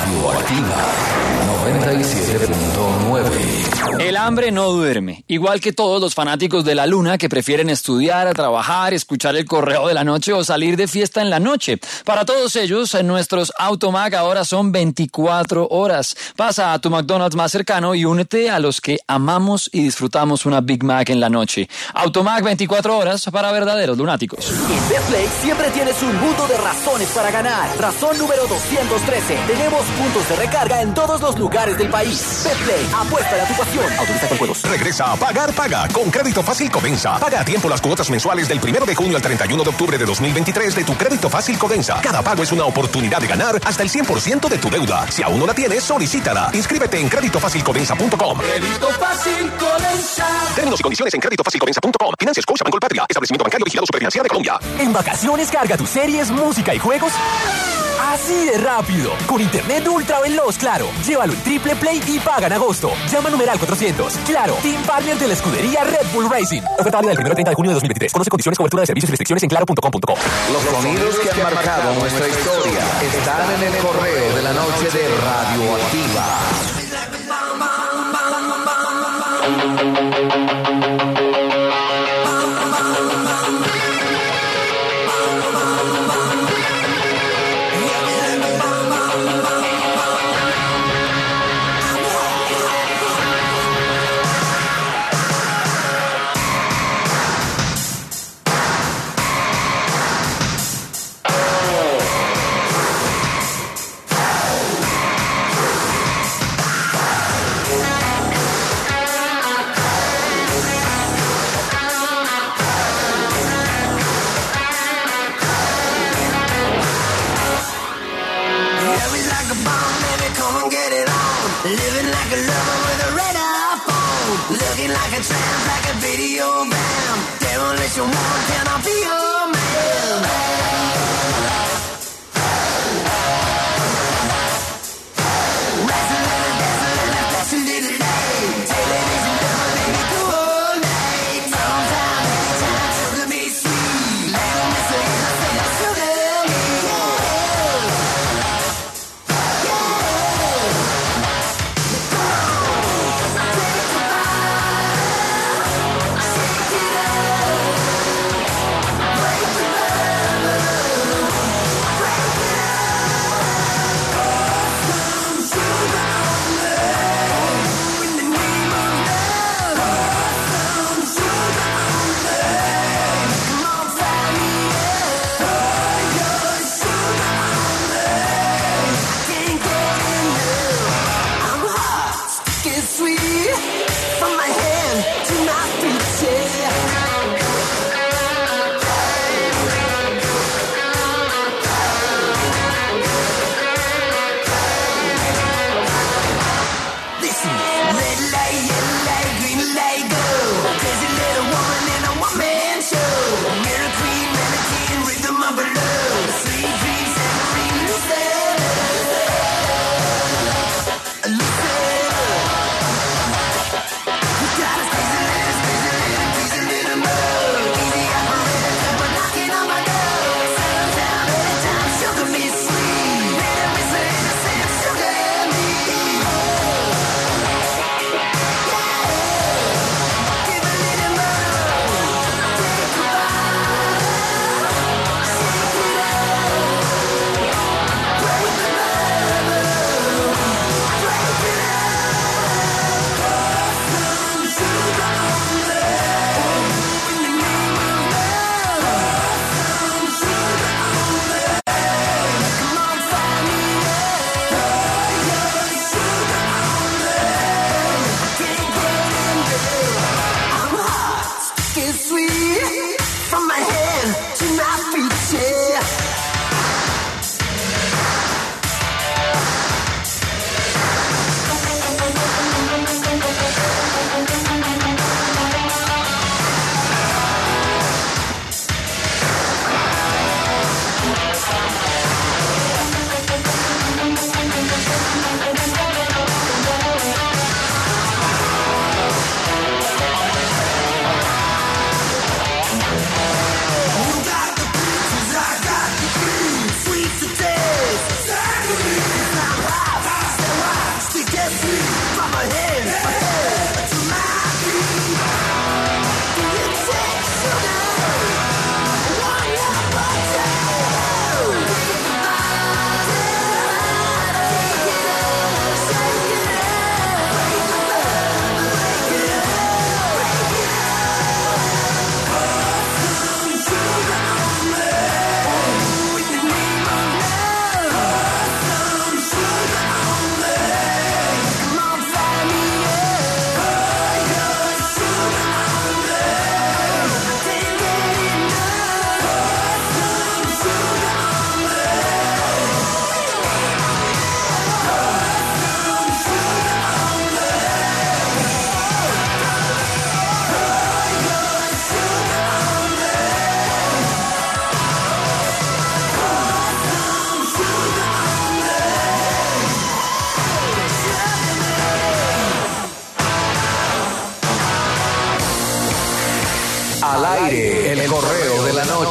Radioactiva 97.9. El hambre no duerme, igual que todos los fanáticos de la luna que prefieren estudiar, trabajar, escuchar el correo de la noche o salir de fiesta en la noche. Para todos ellos, nuestros Automac ahora son 24 horas. Pasa a tu McDonald's más cercano y únete a los que amamos y disfrutamos una Big Mac en la noche. Automac 24 horas para verdaderos lunáticos. En Betplay siempre tienes un mundo de razones para ganar. Razón número 213. Tenemos puntos de recarga en todos los lugares del país. Betplay, apuesta a tu pasión. Autoriza con juegos. Regresa a Pagar Paga con Crédito Fácil Codensa. Paga a tiempo las cuotas mensuales del 1 de junio al 31 de octubre de 2023 de tu Crédito Fácil Codensa. Cada pago es una oportunidad de ganar hasta el 100% de tu deuda. Si aún no la tienes, solicítala. Inscríbete en creditofacilcodensa.com. Crédito Fácil Codensa. Términos y condiciones en creditofacilcodensa.com. Financia Scotiabank Colpatria. Establecimiento bancario vigilado Superfinanciera de Colombia. En vacaciones carga tus series, música y juegos así de rápido. Con internet ultra veloz, Claro. Llévalo en Triple Play y paga en agosto. Llama numeral 400. Claro, Team Partner de la escudería Red Bull Racing. Oferta válida del 1 al 30 de junio de 2023. Conoce condiciones, cobertura de servicios y restricciones en claro.com.co. Los sonidos que han marcado nuestra historia están en el correo de la noche de Radioactiva. Living like a lover with a red iPhone. Looking like a tramp, like a video bam. Demolition woman, can I be your man? Wrestling and dancing and flashing little day. Television never made me go all night. Sometimes, anytime, sugar me sweet. Like a mystery, I say that sugar me.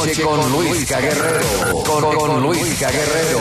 noche con Luisca Guerrero. Con Luisca Guerrero.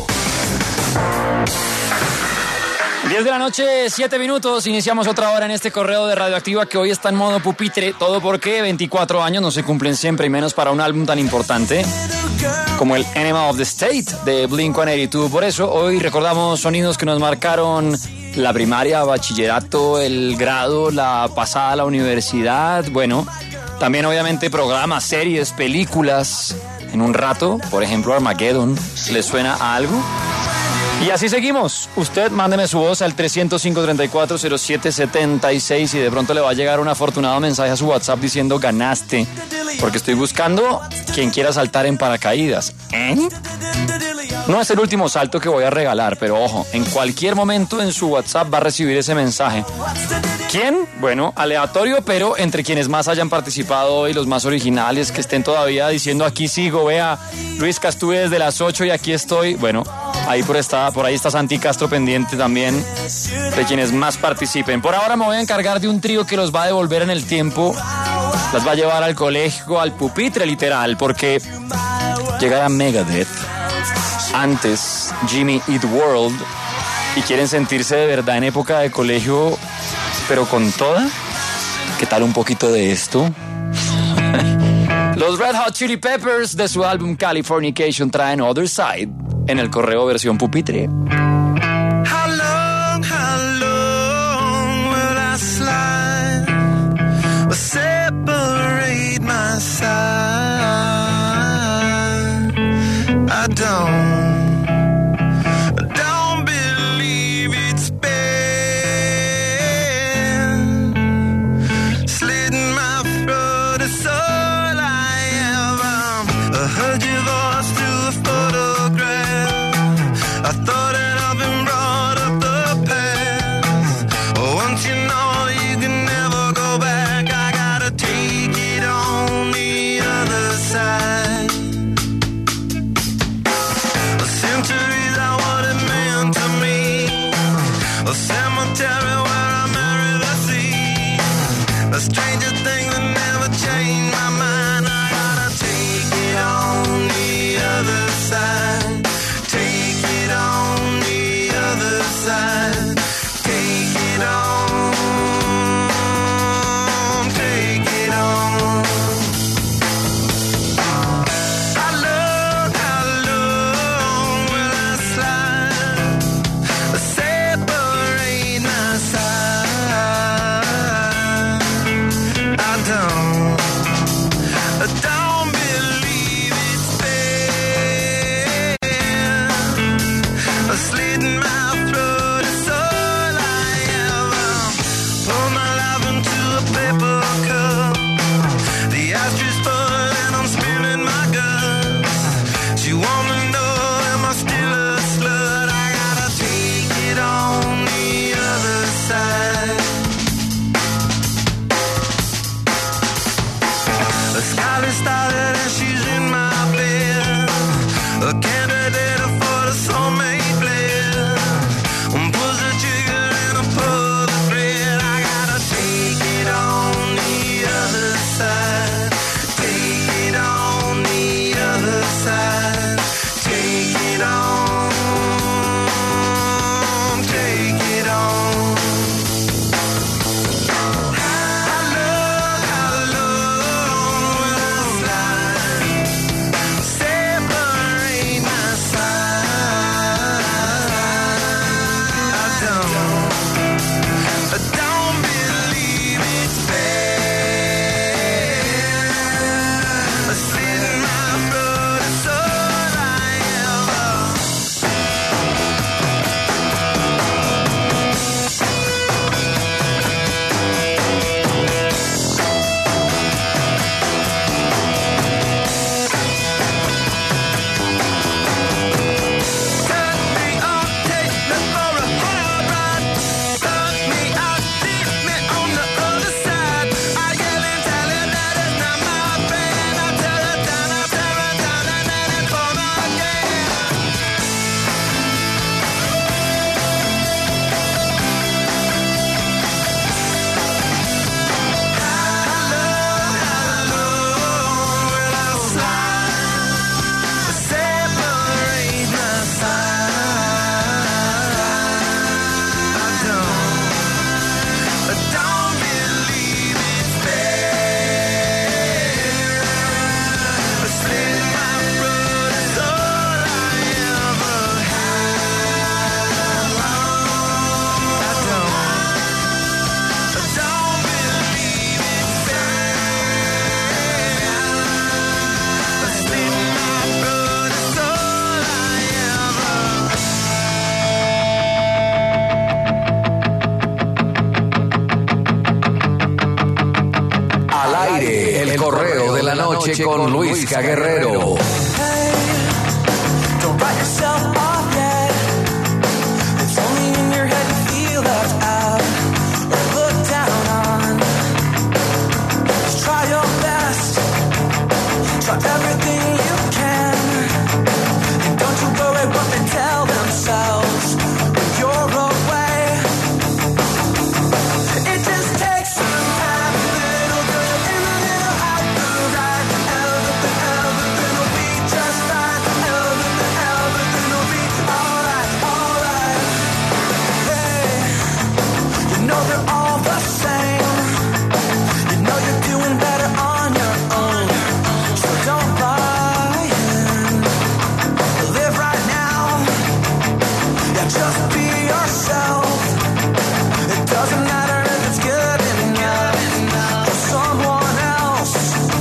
10 de la noche, 7 minutos, iniciamos otra hora en este correo de Radioactiva que hoy está en modo pupitre, todo porque 24 años no se cumplen siempre y menos para un álbum tan importante como el Enema of the State de Blink-182. Por eso hoy recordamos sonidos que nos marcaron la primaria, bachillerato, el grado, la pasada a la universidad, bueno, también obviamente programas, series, películas. En un rato, por ejemplo, Armageddon, ¿les suena a algo? Y así seguimos. Usted mándeme su voz al 305-3407-76 y de pronto le va a llegar un afortunado mensaje a su WhatsApp diciendo ganaste, porque estoy buscando quien quiera saltar en paracaídas. ¿Eh? No es el último salto que voy a regalar, pero ojo, en cualquier momento en su WhatsApp va a recibir ese mensaje. ¿Quién? Bueno, aleatorio, pero entre quienes más hayan participado hoy, los más originales, que estén todavía diciendo aquí sigo, vea, Luisca, estuve desde las 8 y aquí estoy. Bueno, ahí por ahí está Santi Castro pendiente también de quienes más participen. Por ahora me voy a encargar de un trío que los va a devolver en el tiempo, las va a llevar al colegio, al pupitre literal, porque llegará Megadeth, antes Jimmy Eat World, y quieren sentirse de verdad en época de colegio, pero con toda. ¿Qué tal un poquito de esto? Los Red Hot Chili Peppers de su álbum Californication traen Other Side en el correo versión pupitre. How long will I slide or separate my side? I don't believe it's been slitting my throat is all I am. I heard your voice through a photograph. I thought that I've been brought up the past. Once you know you can never go back, I gotta take it on the other side. Centuries are what it meant to me. A cemetery where I marry the sea. A stranger thing that never changed my mind. I gotta take it on the other side. Take it on the other side. Take it on. Take it on. How long will I slide? Separate my side. I don't believe it's fair. noche con Luisca Guerrero. Don't write yourself off yet. It's only in your head you feel left out or looked down on. Just try your best. Try everything you can. And don't you worry what they tell themselves when you're away. It just takes some time, little girl, in the middle out the right. Everything will be just fine. Everything will be alright, alright. Hey, you know they're all the same. You know you're doing better on your own. So don't buy in. Live right now. Yeah, just be yourself. It doesn't matter if it's good enough for someone else.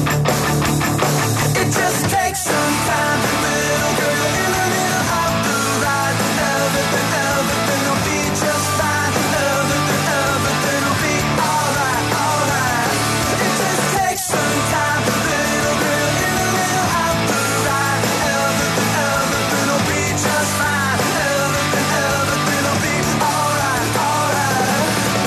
It just takes some time, little girl, in the middle of the ride. Everything will be just fine. Everything will be alright, alright. It just takes some time, little girl, in the middle of the ride. Everything will be just fine. Everything will be alright, alright.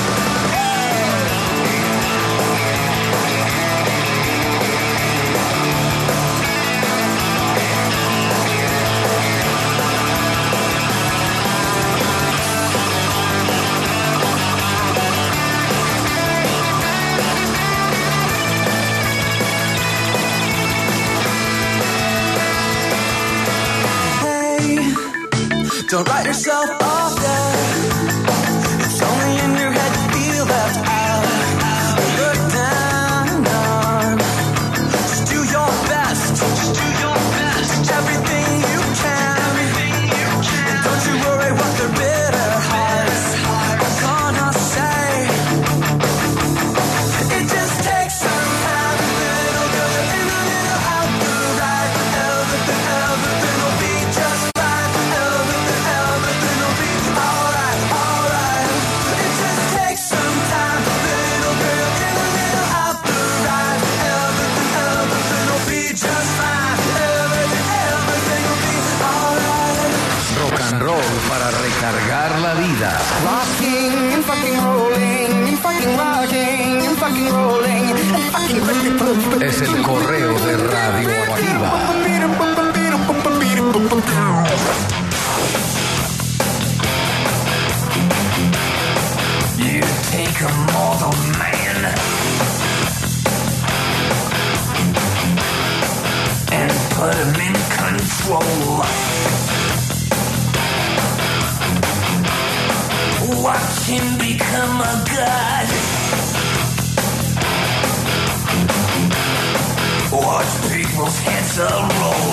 Hey, don't write yourself off yet. It's only in your head you feel left out. Look down on. Just do your best. Just do your best. Everything you can. And don't you worry what their bitter hearts are gonna say. It just takes some time, little girl, in the middle of the ride. Everything will be just fine. Everything will be alright, alright. It just takes some time, little girl, in the middle of the ride. Everything will be just fine. Everything will be alright. Rock and roll para recargar la vida. Rocking and fucking rolling and fucking rocking and fucking rolling and fucking Es el correo de Radioactiva. You take a mortal man and put him in control. Watch him become a god. Watch people's heads roll.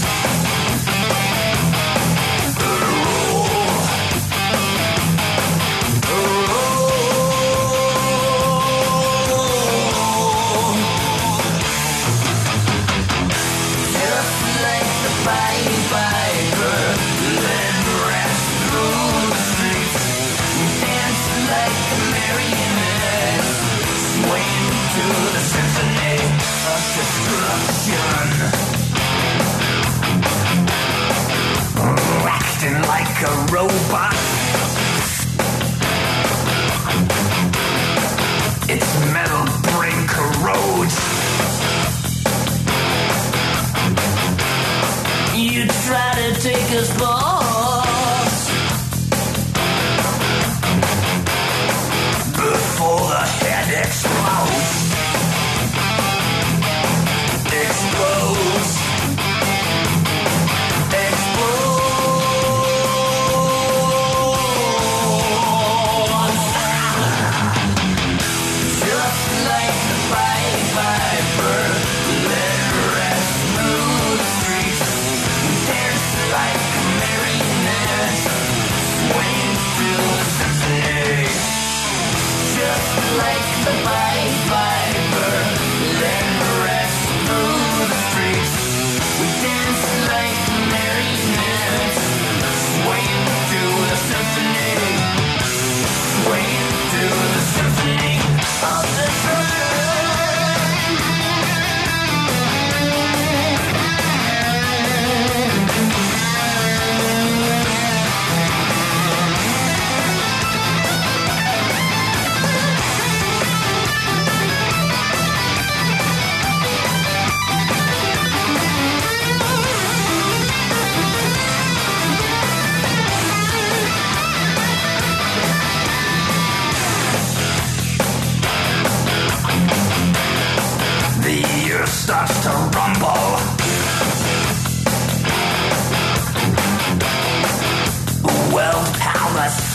Just like the Pied Piper, let rest through the streets. Dance like the marionettes, swaying to the symphony of destruction. Acting like a robot. Its metal brain corrodes. You try to take us boss before the head explodes. Explodes. Just like the Pied Piper, let rest through the streets. Dance like a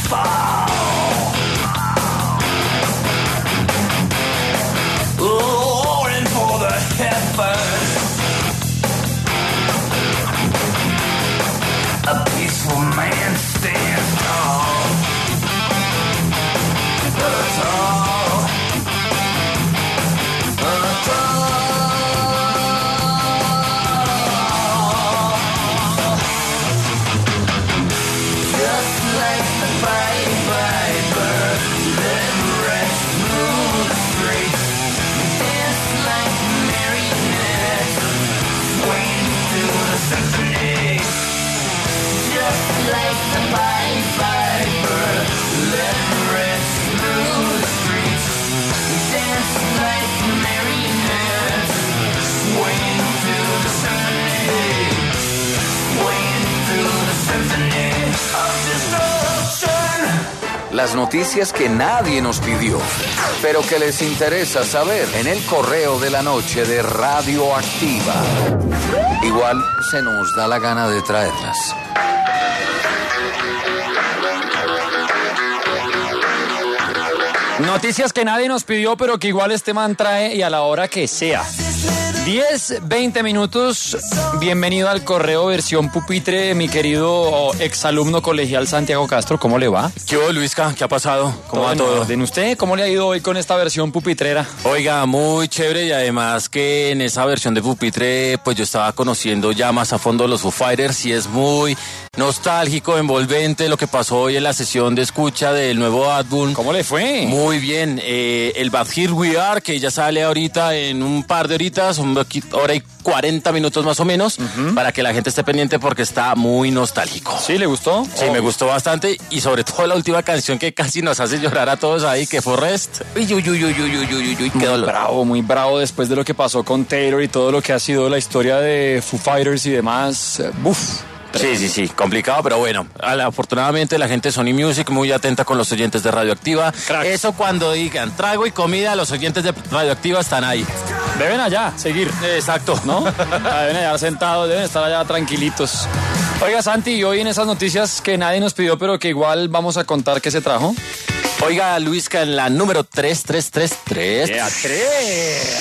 fall. Roaring for the heavens. A peaceful man stands tall. Tall. Just like the Pied Piper that rest through the streets, dance like marionettes, swaying through the symphony. Just like the Pied Piper that rest through the streets, dance like marionettes, swaying through the symphony, swaying through the symphony of destruction. Las noticias que nadie nos pidió, pero que les interesa saber en el correo de la noche de Radioactiva. Igual se nos da la gana de traerlas. Noticias que nadie nos pidió, pero que igual este man trae y a la hora que sea. 10, 20 minutos. Bienvenido al correo versión pupitre, mi querido exalumno colegial Santiago Castro. ¿Cómo le va? ¿Qué hubo, Luisca? ¿Qué ha pasado? ¿Cómo va todo? ¿De usted? ¿Cómo le ha ido hoy con esta versión pupitrera? Oiga, muy chévere, y además que en esa versión de pupitre, pues yo estaba conociendo ya más a fondo los Foo Fighters y es muy nostálgico, envolvente lo que pasó hoy en la sesión de escucha del nuevo álbum. ¿Cómo le fue? Muy bien, el But Here We Are, que ya sale ahorita en un par de horitas, hora y 40 minutos más o menos, para que la gente esté pendiente porque está muy nostálgico. ¿Sí? ¿Le gustó? Sí, me gustó bastante, y sobre todo la última canción que casi nos hace llorar a todos ahí, que fue Rest. Uy, qué dolor. Muy bravo después de lo que pasó con Taylor y todo lo que ha sido la historia de Foo Fighters y demás. Buf. Sí, complicado, pero bueno, afortunadamente la gente de Sony Music muy atenta con los oyentes de Radioactiva. Crack. Eso cuando digan trago y comida, los oyentes de Radioactiva están ahí. Deben allá seguir. Exacto. ¿No? Deben allá sentados, deben estar allá tranquilitos. Oiga, Santi, y hoy en esas noticias que nadie nos pidió, pero que igual vamos a contar qué se trajo. Oiga, Luisca, en la número 3333. ¡Ya, tres!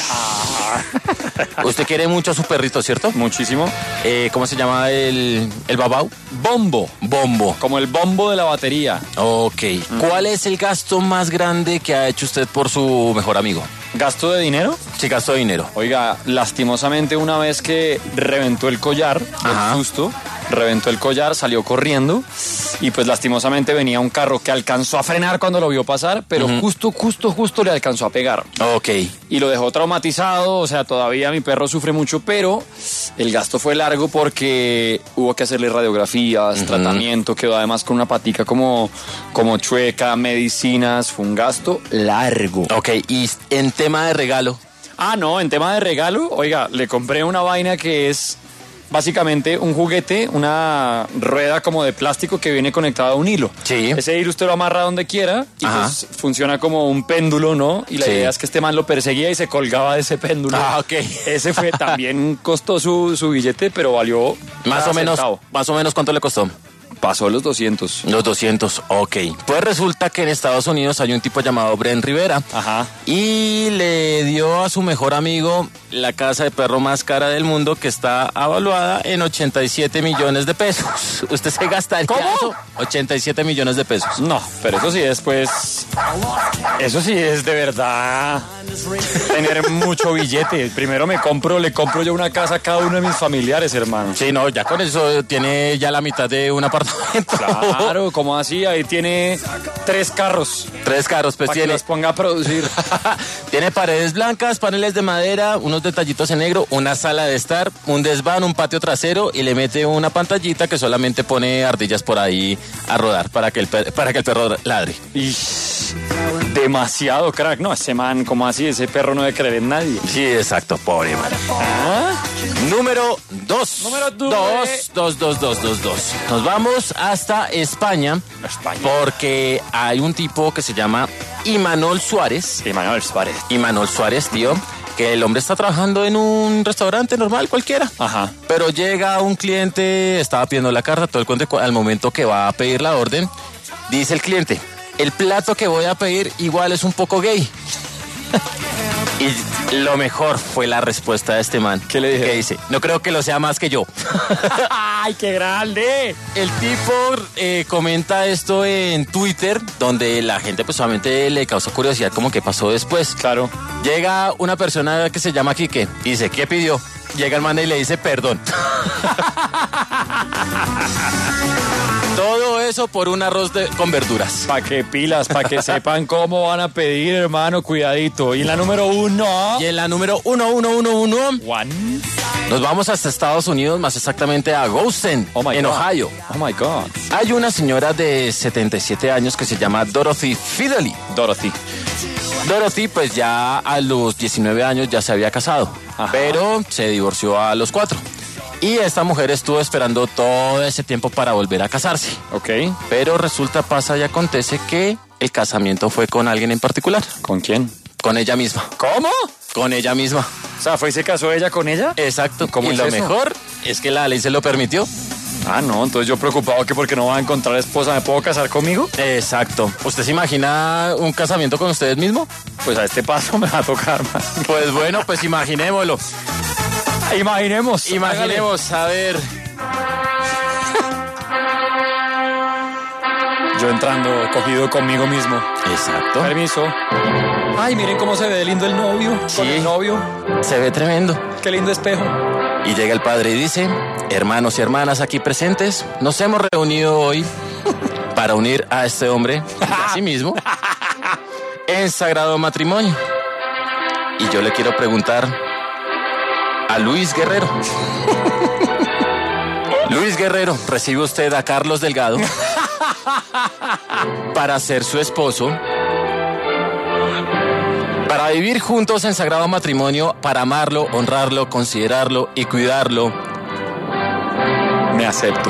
Usted quiere mucho a su perrito, ¿cierto? Muchísimo. ¿Cómo se llama el babau? Bombo. Bombo. Como el bombo de la batería. Ok. ¿Cuál es el gasto más grande que ha hecho usted por su mejor amigo? ¿Gasto de dinero? Sí, gasto de dinero. Oiga, lastimosamente una vez que reventó el collar, Ajá. el susto, reventó el collar, salió corriendo y pues lastimosamente venía un carro que alcanzó a frenar cuando lo vio pasar, pero justo le alcanzó a pegar. Ok. Y lo dejó traumatizado, o sea, todavía mi perro sufre mucho, pero el gasto fue largo porque hubo que hacerle radiografías, tratamiento, quedó además con una patica como chueca, medicinas, fue un gasto largo. Ok, y en tema de regalo. Ah, no, en tema de regalo, oiga, le compré una vaina que es básicamente un juguete, una rueda como de plástico que viene conectada a un hilo. Sí. Ese hilo usted lo amarra donde quiera y Ajá. pues funciona como un péndulo, ¿no? Y la Sí. idea es que este man lo perseguía y se colgaba de ese péndulo. Ah, ok. Ese fue, también costó su billete, pero valió Más cada o menos centavo. ¿cuánto le costó? Pasó los 200. Los 200, ok. Pues resulta que en Estados Unidos hay un tipo llamado Brent Rivera. Ajá. Y le dio a su mejor amigo la casa de perro más cara del mundo, que está avaluada en 87 millones de pesos. ¿Usted se gasta el ¿Cómo? caso? 87 millones de pesos. No, pero eso sí es pues... Eso sí es de verdad tener mucho billete. Primero le compro yo una casa a cada uno de mis familiares, hermano. Sí, no, ya con eso tiene ya la mitad de un apartamento. Claro, ¿cómo así? Ahí tiene 3 carros 3 carros, pues para que tiene. los ponga a producir. Tiene paredes blancas, paneles de madera, unos detallitos en negro, una sala de estar, un desván, un patio trasero, y le mete una pantallita que solamente pone ardillas por ahí a rodar para que el perro ladre. Y demasiado crack. No, ese man, ¿cómo así? Ese perro no debe creer en nadie. Sí, exacto, pobre man. Número 2. Número 2. Nos vamos hasta España. Porque hay un tipo que se llama Imanol Suárez. Imanol Suárez, tío. Que el hombre está trabajando en un restaurante normal, cualquiera. Ajá. Pero llega un cliente, estaba pidiendo la carta, todo el cuento, al momento que va a pedir la orden. Dice el cliente, el plato que voy a pedir igual es un poco gay. Y lo mejor fue la respuesta de este man. ¿Qué le dije? Que dice, no creo que lo sea más que yo. ¡Ay, qué grande! El tipo comenta esto en Twitter, donde la gente pues solamente le causa curiosidad como qué pasó después. Claro. Llega una persona que se llama Quique y dice, ¿qué pidió? Llega el man y le dice, perdón. Todo eso por un arroz con verduras. Pa' que pilas, pa' que sepan cómo van a pedir, hermano, cuidadito. Y en la número 1... Y en la número 111... Nos vamos hasta Estados Unidos, más exactamente a Goshen, en Ohio. Oh my God. Hay una señora de 77 años que se llama Dorothy Fidelly. Dorothy, pues ya a los 19 años ya se había casado, pero se divorció a los 4. Y esta mujer estuvo esperando todo ese tiempo para volver a casarse. Ok. Pero resulta, pasa y acontece que el casamiento fue con alguien en particular. ¿Con quién? Con ella misma. ¿Cómo? Con ella misma. O sea, ¿fue y se casó ella con ella? Exacto. ¿Cómo y es lo eso? mejor es que la ley se lo permitió. Ah, no, entonces yo preocupado que porque no va a encontrar esposa, ¿me puedo casar conmigo? Exacto. ¿Usted se imagina un casamiento con ustedes mismo? Pues a este paso me va a tocar más. Pues bueno, pues imaginémoslo. Imaginemos. Imaginemos, a ver. Yo entrando, cogido conmigo mismo. Exacto. Permiso. Ay, miren cómo se ve de lindo el novio. Sí. Con el novio. Se ve tremendo. Qué lindo espejo. Y llega el padre y dice, hermanos y hermanas aquí presentes, nos hemos reunido hoy para unir a este hombre y a sí mismo en sagrado matrimonio. Y yo le quiero preguntar a Luis Guerrero. Luis Guerrero, ¿recibe usted a Carlos Delgado para ser su esposo? Para vivir juntos en sagrado matrimonio, para amarlo, honrarlo, considerarlo y cuidarlo. Me acepto.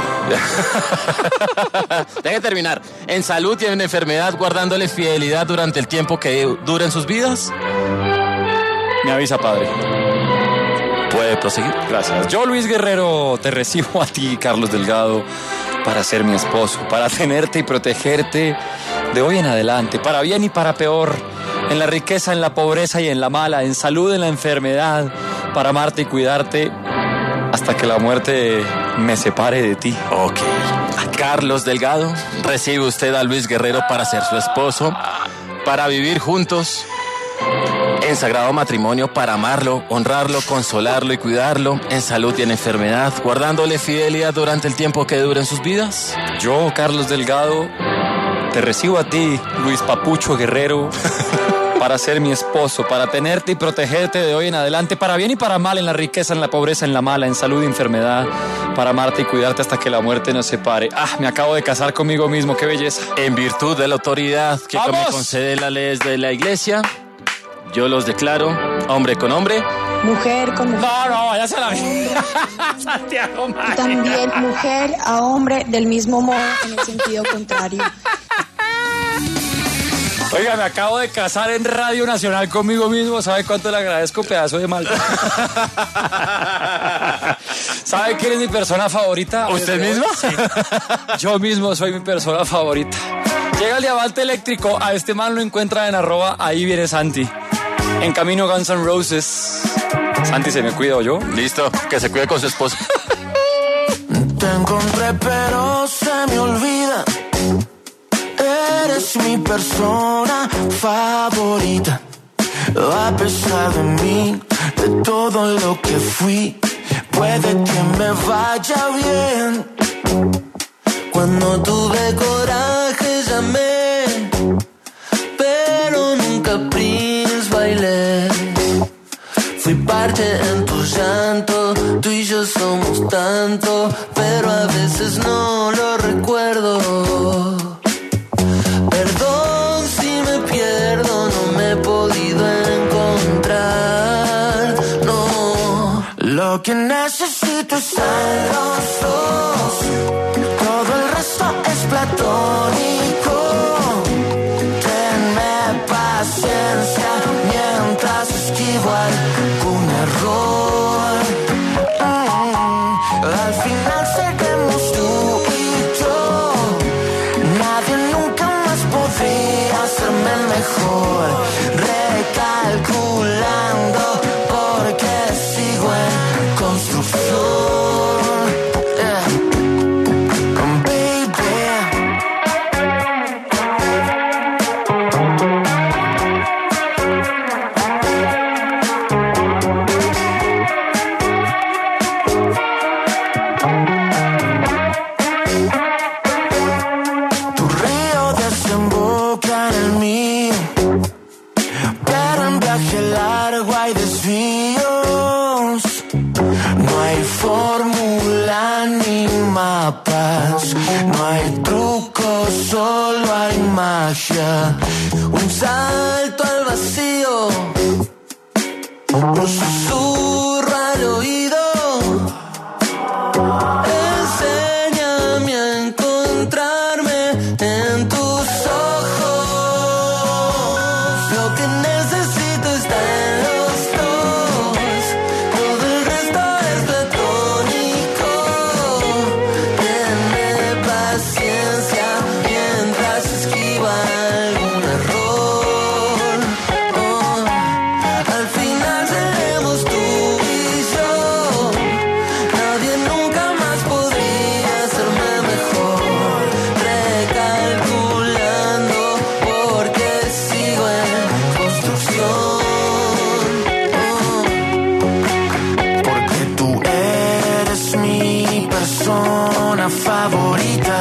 Deje terminar. En salud y en enfermedad, guardándole fidelidad durante el tiempo que duren sus vidas. Me avisa, padre. ¿Puede proseguir? Gracias. Yo, Luis Guerrero, te recibo a ti, Carlos Delgado, para ser mi esposo, para tenerte y protegerte de hoy en adelante, para bien y para peor, en la riqueza, en la pobreza y en la mala, en salud, en la enfermedad, para amarte y cuidarte hasta que la muerte me separe de ti. Ok. Carlos Delgado, recibe usted a Luis Guerrero para ser su esposo, para vivir juntos en sagrado matrimonio, para amarlo, honrarlo, consolarlo y cuidarlo, en salud y en enfermedad, guardándole fidelidad durante el tiempo que duren sus vidas. Yo, Carlos Delgado, te recibo a ti, Luis Papucho Guerrero, para ser mi esposo, para tenerte y protegerte de hoy en adelante, para bien y para mal, en la riqueza, en la pobreza, en la mala, en salud y enfermedad, para amarte y cuidarte hasta que la muerte nos separe. Me acabo de casar conmigo mismo, qué belleza. En virtud de la autoridad que me concede las leyes de la iglesia, yo los declaro hombre con hombre. Mujer con mujer. No, váyase a la vida. Santiago María. También mujer a hombre del mismo modo en el sentido contrario. Oiga, me acabo de casar en Radio Nacional conmigo mismo. ¿Sabe cuánto le agradezco, pedazo de mal? ¿Sabe quién es mi persona favorita? ¿Usted mismo? Sí. Yo mismo soy mi persona favorita. Llega el diamante eléctrico. A este man lo encuentra en @ ahí viene Santi. En camino Guns N' Roses. Santi, ¿se me cuida o yo? Listo, que se cuide con su esposo. Te encontré pero se me olvida. Eres mi persona favorita. A pesar de mí, de todo lo que fui, puede que me vaya bien. Cuando tuve coraje llamé, pero nunca Prince bailé. Fui parte en tu llanto, tú y yo somos tanto, pero a veces no lo recuerdo. Perdón si me pierdo, no me he podido encontrar, no. Lo que necesito es algo sos, todo el resto es platónico. Tenme paciencia mientras esquivo algún error. Al final seremos tú y yo, nadie nunca No hay truco, solo hay magia. Un salto al vacío, un susurro al oído. Enséñame a encontrarme en tus ojos. Lo que necesito está en los dos. Todo el resto es platónico. Tenme paciencia mientras esquiva algún error. Al final seremos tú y yo. Nadie nunca más podría hacerme mejor. Recalculando porque sigo en construcción. Porque tú eres mi persona favorita.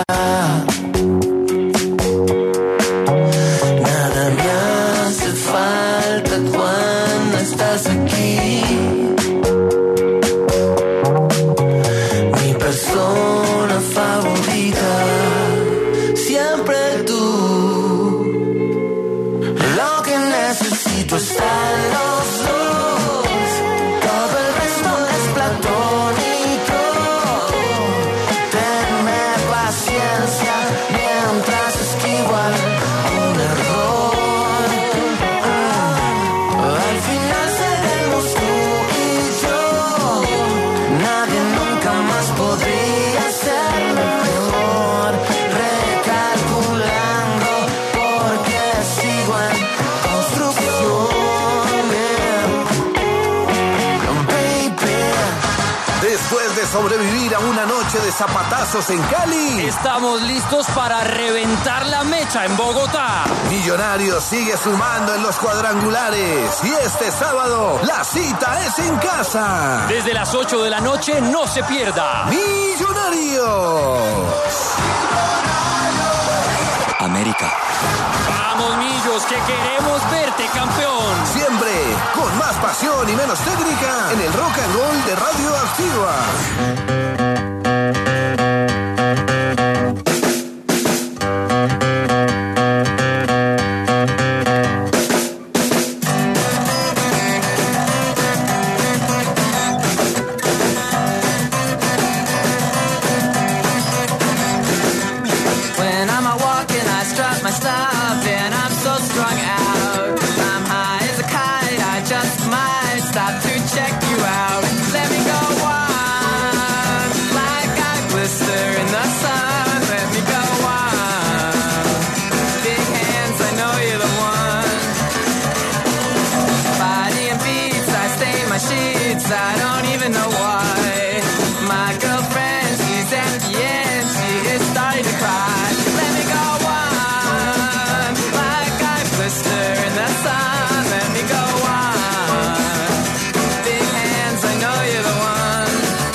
Nada me hace falta cuando estás aquí. Mi persona favorita, siempre tú. Lo que necesito está en los dos. Todo el resto es platónico. Tenme paciencia mientras esquivo un error. Al final seremos tú y yo. Nadie nunca más podría serme mejor. Recalculando porque sigo en construcción. Baby. Después de sobrevivir a una noche de zapatazos en Cali, Estamos listos para reventar la mecha en Bogotá. Millonarios sigue sumando en los cuadrangulares. Y este sábado, la cita es en casa. Desde las 8 de la noche, no se pierda. Millonarios. América. Vamos, Millos, que queremos verte campeón. Siempre con más pasión y menos técnica en el Rock and Roll de Radio Activa. When I'm out walking, I strut my stuff, and I'm so strung out. I'm high as a kite, I just might stop to check you out. Let me go on, like I blister in the sun. Let me go on, big hands, I know you're the one. Body and beats, I stain my sheets, I don't even know why. My girlfriend, she's at the end, she is starting to cry. Let me go on, like I blister in the sun. Let me go on, big hands, I know you're the one.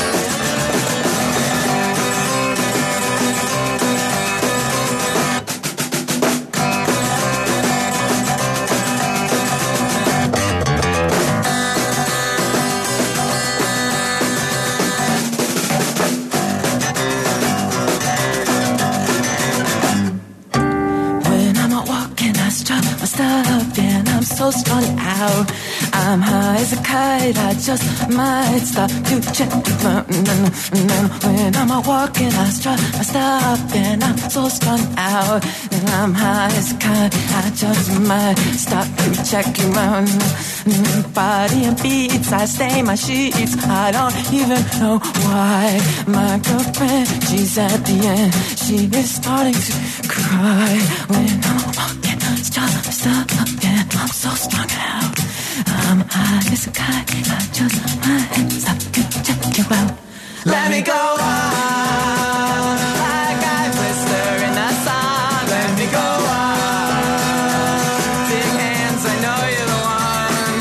When I'm out walking, I strut my stuff, and I'm so strung out. I'm high as a kite, I just might stop to check. When I'm out walking, I strut my stuff, and I'm so strung out. And I'm high as a kite, I just might stop to check you out. Body and beats, I stain my sheets, I don't even know why. My girlfriend, she's at the end, she is starting to cry. When I'm walking, strut my stuff, and I'm so strung out. I'm high as a kite, I just might stop to check you out. Let me go on, like I blister in the sun. Let me go on, big hands, I know you're the one.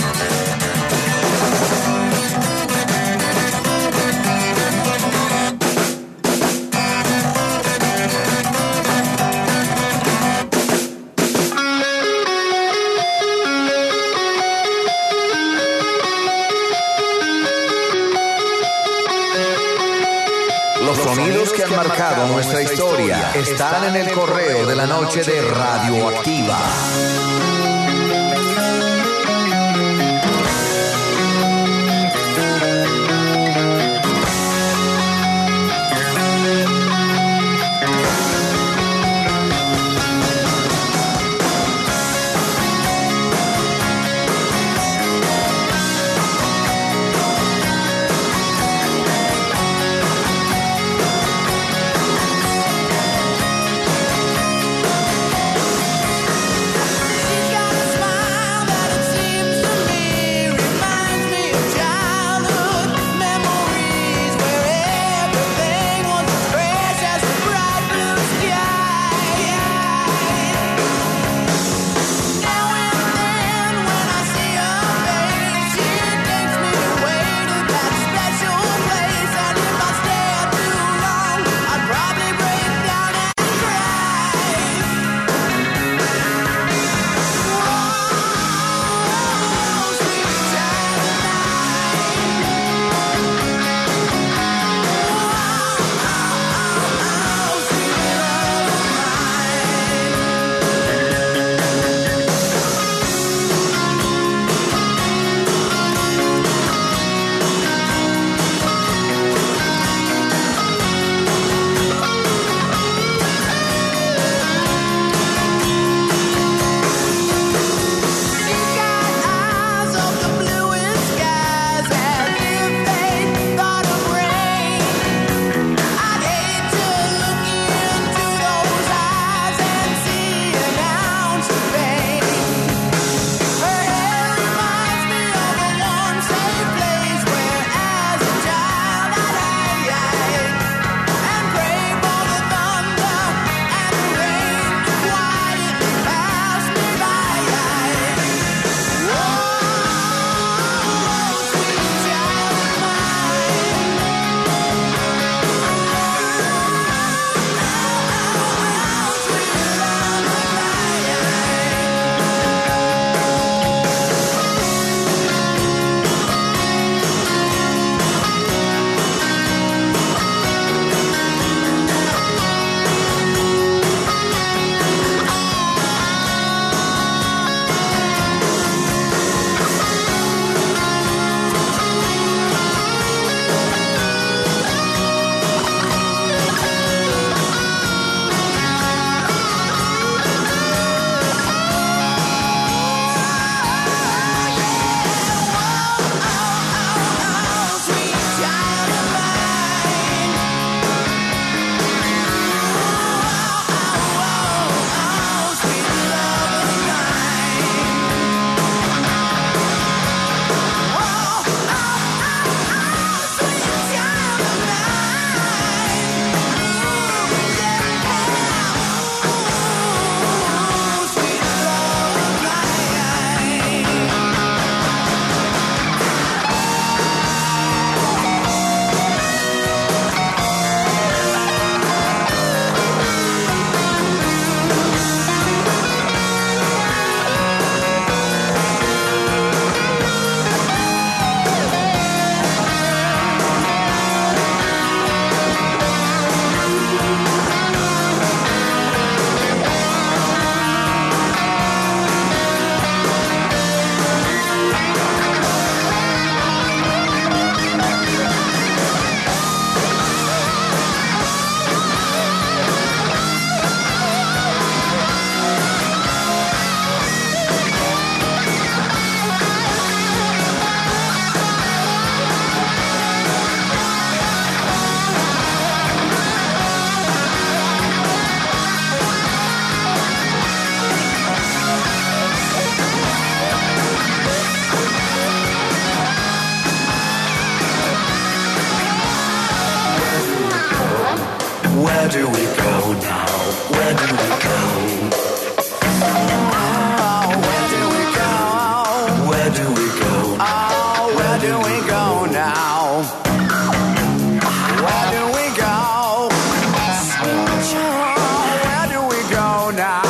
Los marcado nuestra historia están en el correo de la noche de Radioactiva. Where do we go now? Where do we go? Oh, where do we go? Where do we go? Oh, where do we go now? Where do we go? Where do we go now?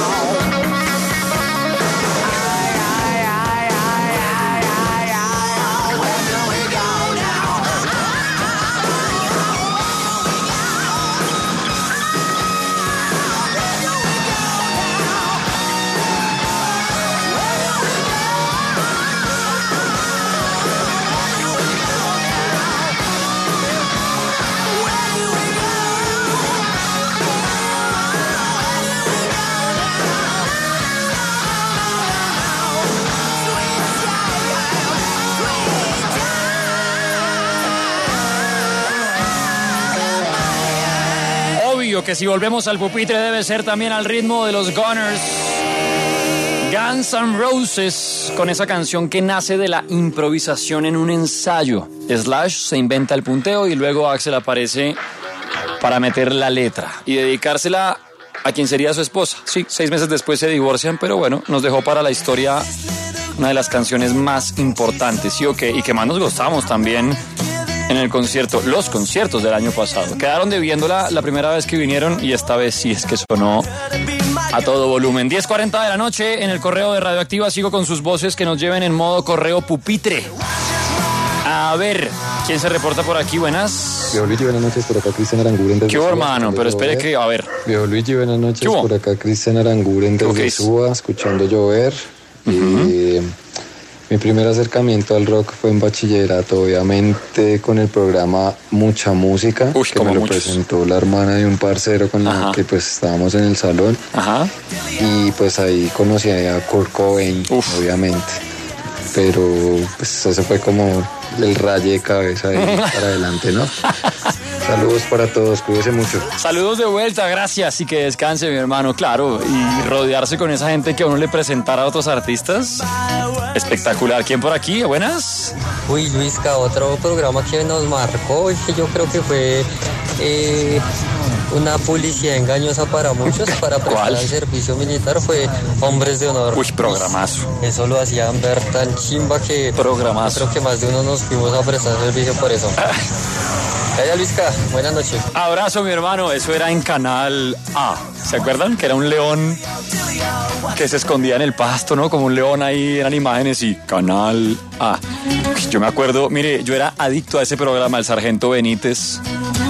Where do we go now? que si volvemos al pupitre debe ser también al ritmo de los Gunners. Guns N' Roses, con esa canción que nace de la improvisación en un ensayo. Slash se inventa el punteo y luego Axl aparece para meter la letra y dedicársela a quien sería su esposa. Sí, 6 meses después se divorcian, pero bueno, nos dejó para la historia una de las canciones más importantes, ¿sí o qué? Y que más nos gustamos también en el concierto, los conciertos del año pasado. Quedaron debiéndola la primera vez que vinieron y esta vez sí es que sonó a todo volumen. 10:40 de la noche en el correo de Radioactiva. Sigo con sus voces que nos lleven en modo correo pupitre. A ver, ¿quién se reporta por aquí? Buenas. Viejo Luigi, buenas noches, por acá Cristian Aranguren desde ¿Qué hubo, Suba, hermano? Pero espere que, a ver. Viejo Luigi, buenas noches, por acá Cristian Aranguren desde Suba, escuchando llover. Mi primer acercamiento al rock fue en bachillerato, obviamente con el programa Mucha Música, que me lo presentó la hermana de un parcero con la que pues estábamos en el salón. Ajá. Y pues ahí conocí a Kurt Cobain, obviamente. Pero pues eso fue como el raye de cabeza ahí para adelante, ¿no? Saludos para todos, cuídese mucho. Saludos de vuelta, gracias y que descanse, mi hermano, claro. Y rodearse con esa gente que a uno le presentara a otros artistas, espectacular. ¿Quién por aquí? ¿Buenas? Uy, Luisca, otro programa que nos marcó y que yo creo que fue una publicidad engañosa para muchos para prestar el servicio militar, fue Hombres de Honor. Uy, programazo. Eso lo hacían ver tan chimba que programazo. Creo que más de uno nos fuimos a prestar servicio por eso. Calla, Luisca, buenas noches. Abrazo, mi hermano. Eso era en Canal A. ¿Se acuerdan? Que era un león que se escondía en el pasto, ¿no? Como un león ahí, eran imágenes y Canal A. Yo me acuerdo, mire, yo era adicto a ese programa, el Sargento Benítez,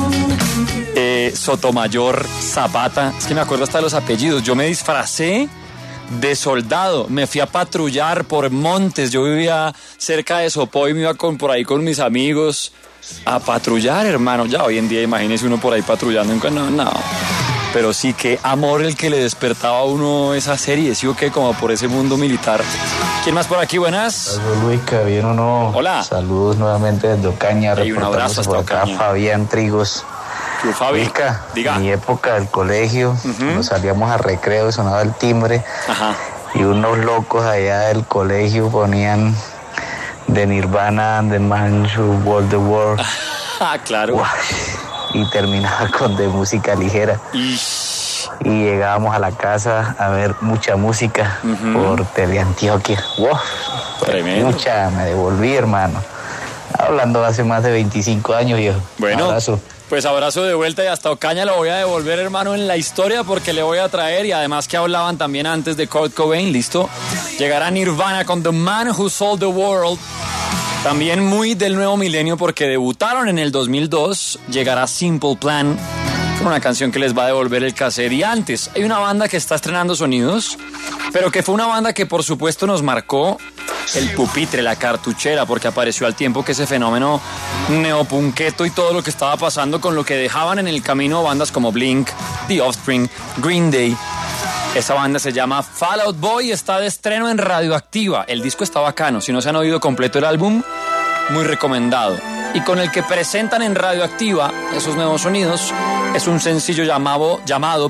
Sotomayor, Zapata. Es que me acuerdo hasta de los apellidos. Yo me disfracé de soldado, me fui a patrullar por montes. Yo vivía cerca de Sopó y me iba por ahí con mis amigos a patrullar, hermano. Ya hoy en día imagínese uno por ahí patrullando. No. Pero sí, qué amor el que le despertaba a uno esa serie, ¿sí o qué? Como por ese mundo militar. ¿Quién más por aquí? Buenas. Saludos, Luisca, ¿bien o no? Hola. Saludos nuevamente desde Ocaña. Y un abrazo hasta por acá, Ocaña. Fabián Trigos. ¿Qué, Fabi? Luisca, diga. En mi época del colegio, nos salíamos a recreo y sonaba el timbre. Ajá. Y unos locos allá del colegio ponían de Nirvana, The Man Who Won the World. Ah, claro. Wow. Y terminaba con de música ligera. Y llegábamos a la casa a ver Mucha Música por Teleantioquia. Wow. Tremendo. Me devolví, hermano. Hablando hace más de 25 años, viejo. Bueno, abrazo. Pues abrazo de vuelta y hasta Ocaña lo voy a devolver, hermano, en la historia porque le voy a traer, y además que hablaban también antes de Kurt Cobain, listo. Llegará Nirvana con The Man Who Sold the World. También muy del nuevo milenio porque debutaron en el 2002. Llegará Simple Plan, una canción que les va a devolver el cassette. Y antes, hay una banda que está estrenando sonidos, pero que fue una banda que por supuesto nos marcó el pupitre, la cartuchera, porque apareció al tiempo que ese fenómeno neopunqueto y todo lo que estaba pasando con lo que dejaban en el camino bandas como Blink, The Offspring, Green Day. Esa banda se llama Fall Out Boy y está de estreno en Radioactiva. El disco está bacano. Si no se han oído completo el álbum, muy recomendado. Y con el que presentan en Radioactiva esos nuevos sonidos es un sencillo llamado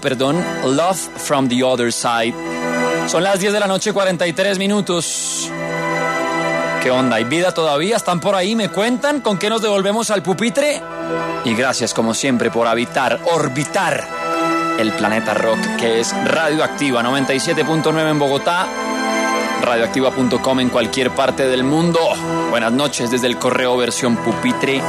Love from the Other Side. Son las 10 de la noche, 43 minutos. ¿Qué onda? ¿Hay vida todavía? ¿Están por ahí? ¿Me cuentan con qué nos devolvemos al pupitre? Y gracias, como siempre, por orbitar el planeta rock, que es Radioactiva 97.9 en Bogotá, radioactiva.com en cualquier parte del mundo. Buenas noches desde el correo versión pupitre.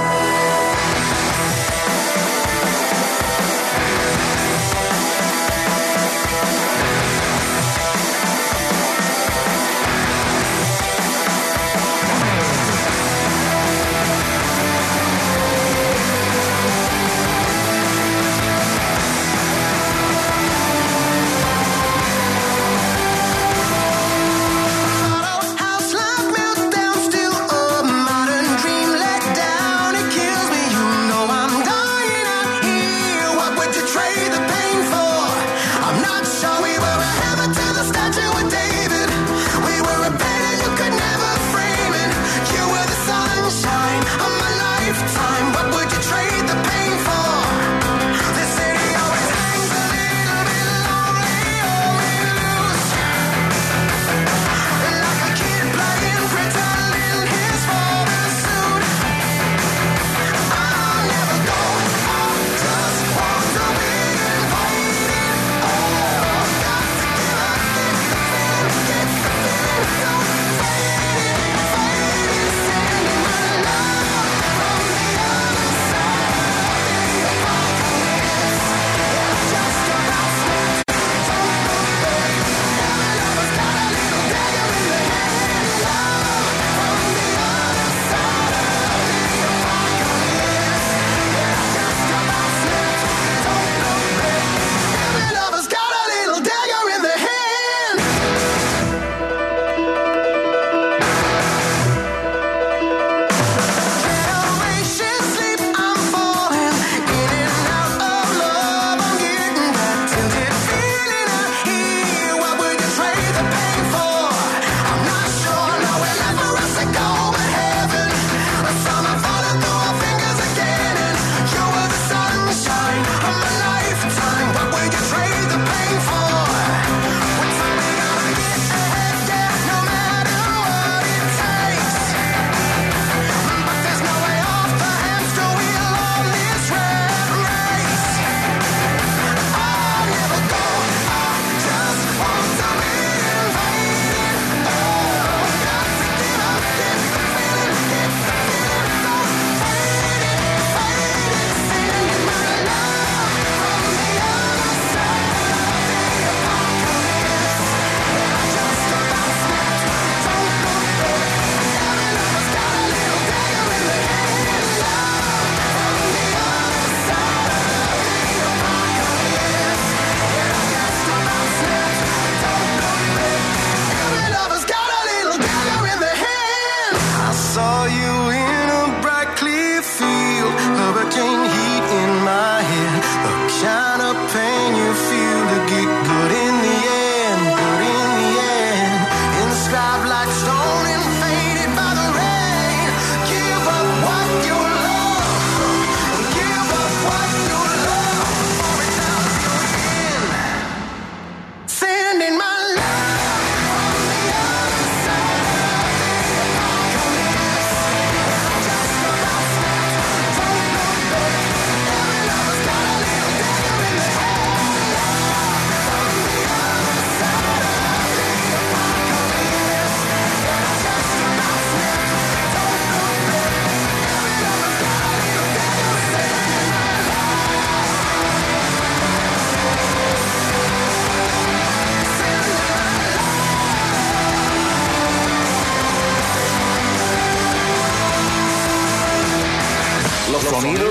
House life meltdown, still a modern dream let down. It kills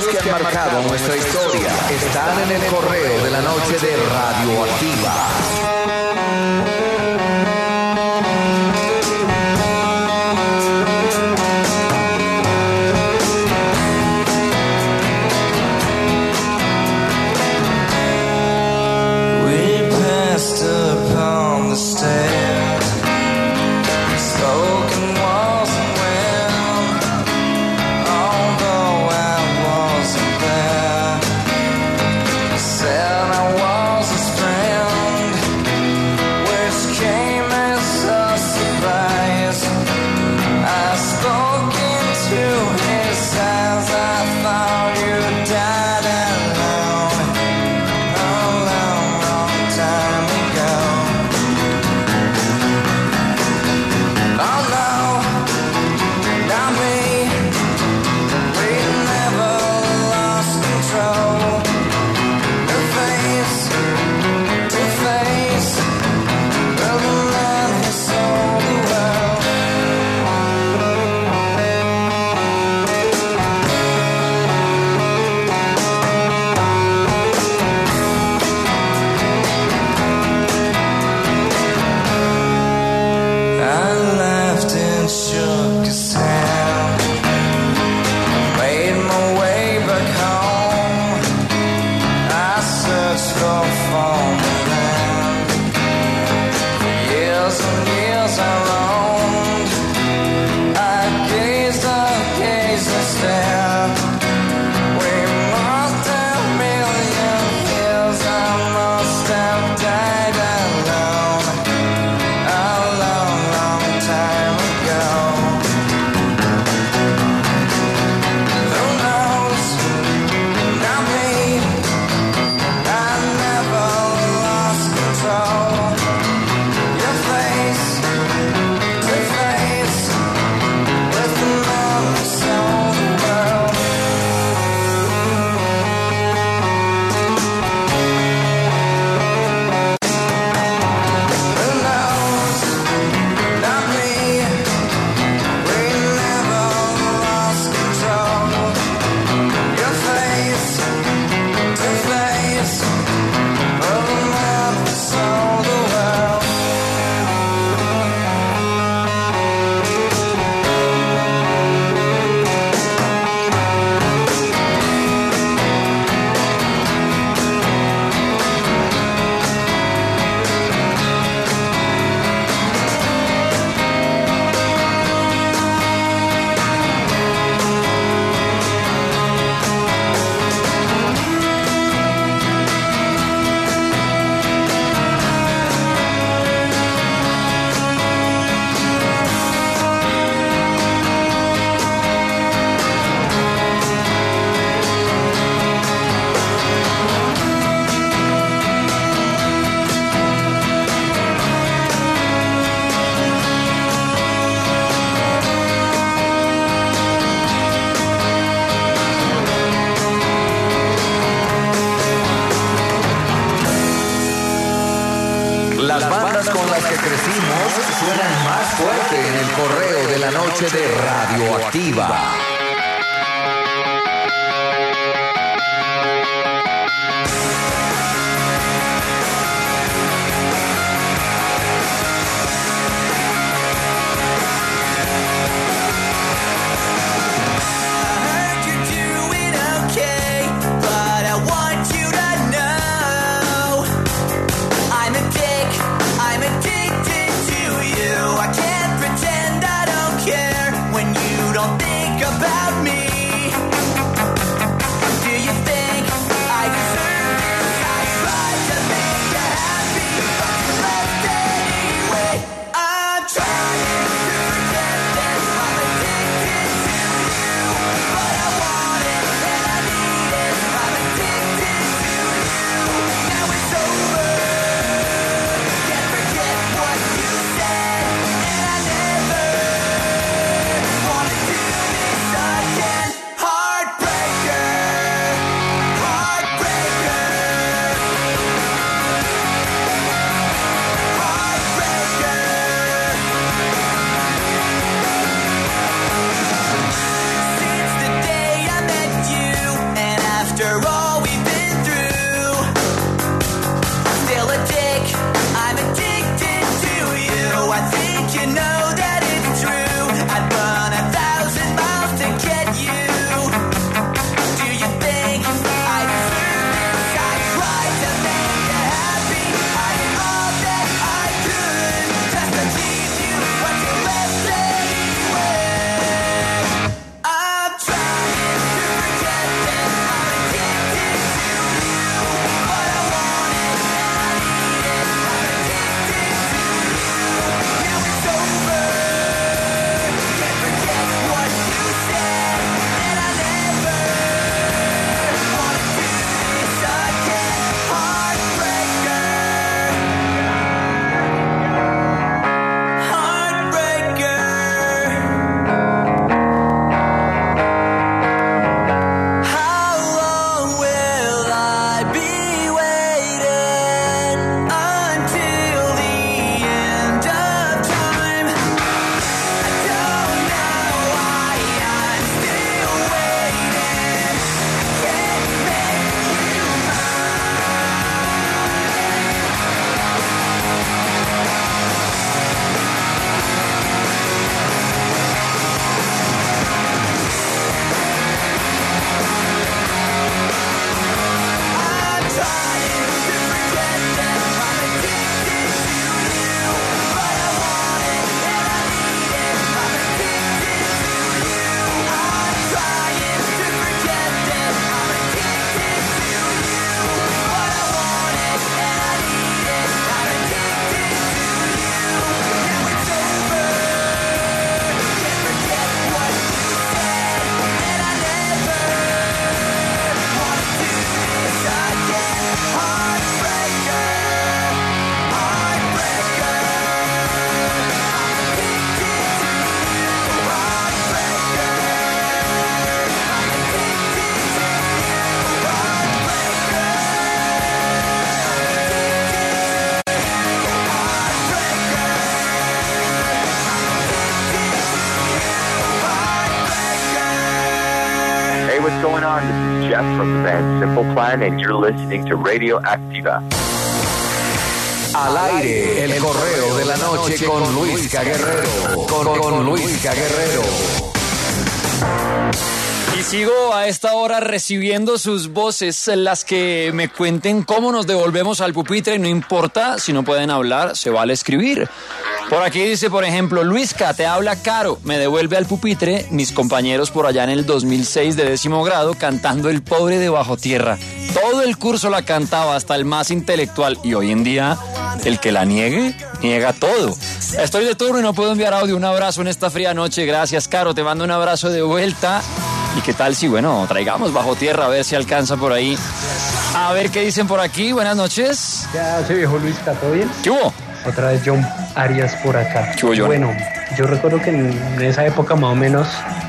que han marcado nuestra historia están en el correo de la noche de Radioactiva. Las bandas con las que crecimos suenan más fuerte en el correo de la noche de Radioactiva. About on? This is Jeff from the band Simple Plan, and you're listening to Radio Activa. Al aire, el correo de la noche con Luisca Guerrero. Con Luisca Guerrero. Y sigo a esta hora recibiendo sus voces, las que me cuenten cómo nos devolvemos al pupitre. No importa si no pueden hablar, se vale escribir. Por aquí dice, por ejemplo, Luisca, te habla Caro, me devuelve al pupitre mis compañeros por allá en el 2006 de 10º grado cantando El Pobre de Bajo Tierra. Todo el curso la cantaba, hasta el más intelectual, y hoy en día el que la niegue, niega todo. Estoy de turno y no puedo enviar audio. Un abrazo en esta fría noche. Gracias, Caro, te mando un abrazo de vuelta. ¿Y qué tal si, bueno, traigamos Bajo Tierra a ver si alcanza por ahí? A ver qué dicen por aquí. Buenas noches. Ya soy viejo Luisca, ¿todo bien? ¿Qué hubo? Otra vez John Arias por acá. ¿Qué hubo, John? Bueno, yo recuerdo que en esa época más o menos,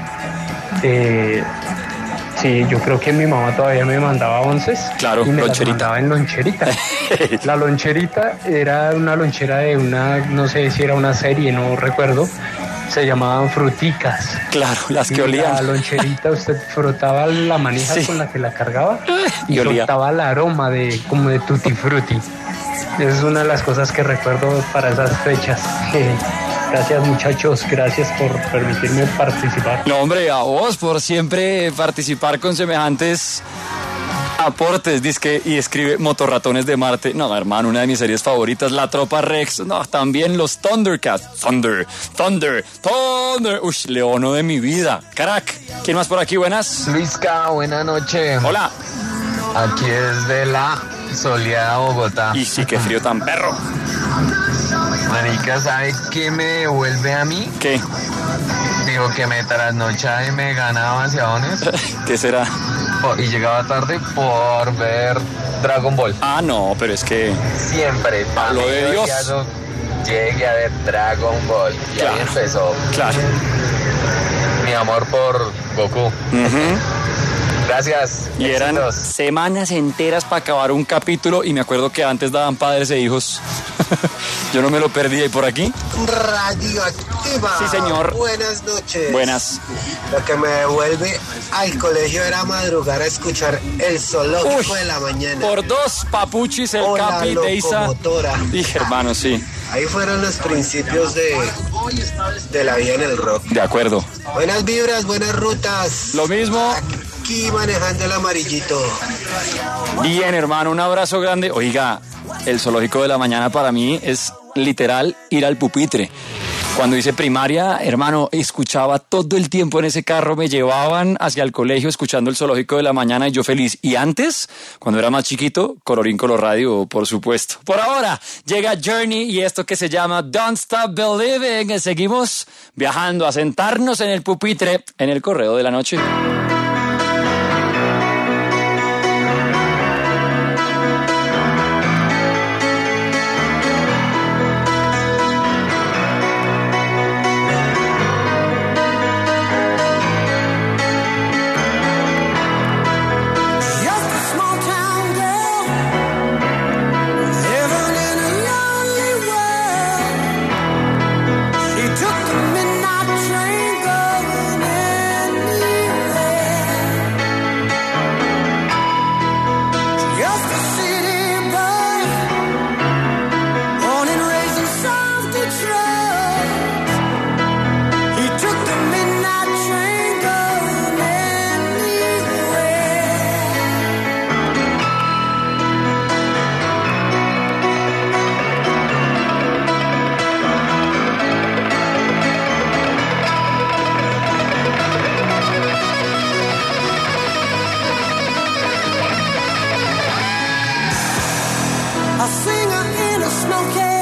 sí, yo creo que mi mamá todavía me mandaba onces. Claro, y me loncherita. las mandaba en loncherita. La loncherita era una lonchera de una, no sé si era una serie, no recuerdo. Se llamaban fruticas. Claro, las que y olían. La loncherita, usted frotaba la manija Sí. con la que la cargaba y olía. soltaba el aroma como de tutti frutti. Es una de las cosas que recuerdo para esas fechas. Gracias, muchachos, gracias por permitirme participar. No, hombre, a vos por siempre participar con semejantes aportes, dizque, y escribe Motorratones de Marte. No, hermano, una de mis series favoritas, La Tropa Rex. No, también los Thundercats. Thunder. Uy, leono de mi vida. Crack. ¿Quién más por aquí? Buenas. Luisca, buena noche. Hola. Aquí es de la soleada Bogotá. Y sí, qué frío tan perro. Marica, ¿sabe qué me devuelve a mí? ¿Qué? Digo que me trasnochaba y me ganaba vaciadones. ¿Qué será? Y llegaba tarde por ver Dragon Ball. Ah, no, pero es que... Siempre. Lo de Dios. Llegué a ver Dragon Ball. Y claro, ahí empezó. Claro. Mi amor por Goku. Gracias. Y eran semanas enteras para acabar un capítulo, y me acuerdo que antes daban Padres e Hijos. Yo no me lo perdía. ¿Y por aquí? Radioactiva. Sí, señor. Buenas noches. Buenas. Lo que me devuelve al colegio era madrugar a escuchar el zoológico de la mañana. Por dos papuchis, el Capi de Isa. Dije, hermano, sí. Ahí fueron los principios de la vida en el rock. De acuerdo. Buenas vibras, buenas rutas. Lo mismo. Aquí manejando el amarillito. Bien, hermano, un abrazo grande. Oiga, el zoológico de la mañana para mí es literal ir al pupitre. Cuando hice primaria, hermano, escuchaba todo el tiempo en ese carro, me llevaban hacia el colegio escuchando el zoológico de la mañana y yo feliz. Y antes, cuando era más chiquito, Colorín Color Radio, por supuesto. Por ahora, llega Journey y esto que se llama Don't Stop Believing. Seguimos viajando a sentarnos en el pupitre en el correo de la noche. A singer in a smoky